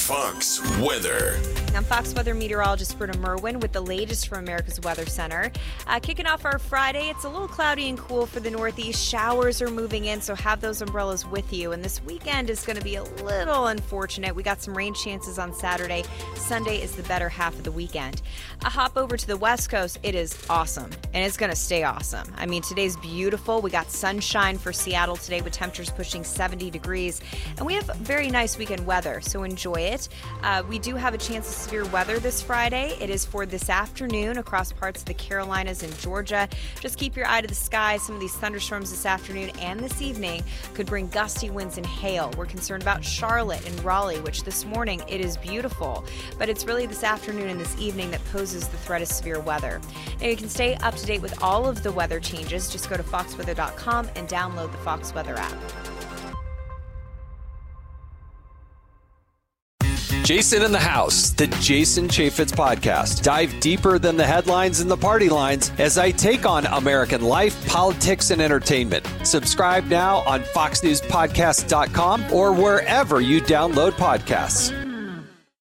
Fox Weather. I'm Fox Weather meteorologist Britta Merwin with the latest from America's Weather Center. Kicking off our Friday, it's a little cloudy and cool for the Northeast. Showers are moving in, so have those umbrellas with you. And this weekend is going to be a little unfortunate. We got some rain chances on Saturday. Sunday is the better half of the weekend. A hop over to the West Coast, it is awesome, and it's going to stay awesome. I mean, today's beautiful. We got sunshine for Seattle today with temperatures pushing 70 degrees. And we have very nice weekend weather, so enjoy it. We do have a chance of severe weather this Friday. It is for this afternoon across parts of the Carolinas and Georgia. Just keep your eye to the sky. Some of these thunderstorms this afternoon and this evening could bring gusty winds and hail. We're concerned about Charlotte and Raleigh, which this morning it is beautiful, but it's really this afternoon and this evening that poses the threat of severe weather. Now you can stay up to date with all of the weather changes. Just go to foxweather.com and download the Fox Weather app. Jason in the House, the Jason Chaffetz podcast. Dive deeper than the headlines and the party lines as I take on American life, politics, and entertainment. Subscribe now on foxnewspodcast.com or wherever you download podcasts.